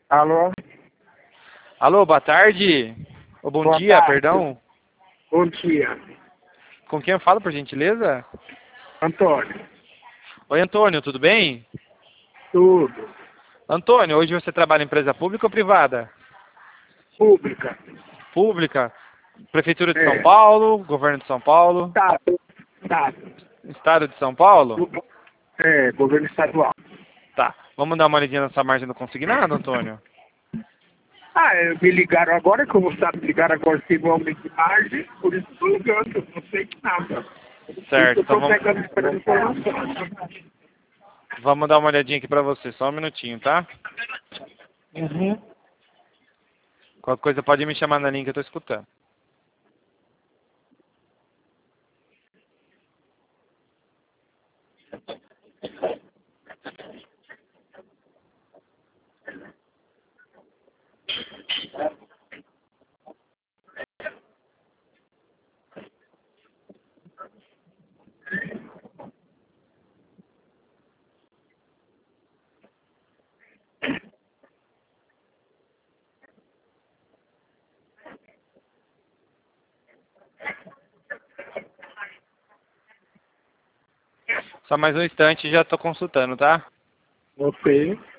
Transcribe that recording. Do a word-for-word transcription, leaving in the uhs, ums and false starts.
Alô? Alô, boa tarde. Ou bom Boa dia, tarde. perdão. Bom dia. Com quem eu falo, por gentileza? Antônio. Oi, Antônio, tudo bem? Tudo. Antônio, hoje você trabalha em empresa pública ou privada? Pública. Pública. Prefeitura de São É. Paulo, Governo de São Paulo, Tá. Tá. Estado de São Paulo? É, governo estadual. Tá. Vamos dar uma olhadinha nessa margem do consignado, Antônio? Ah, é, me ligaram agora, como sabe, me ligaram agora teve um aumento de margem, por isso estou ligando, não sei de nada. Por isso Certo, eu então estou vamos, pegando esperando informação. vamos dar uma olhadinha aqui pra você, só um minutinho, tá? Uhum. Qualquer coisa pode me chamar na linha que eu tô escutando. Só mais um instante e já tô consultando, tá? Ok.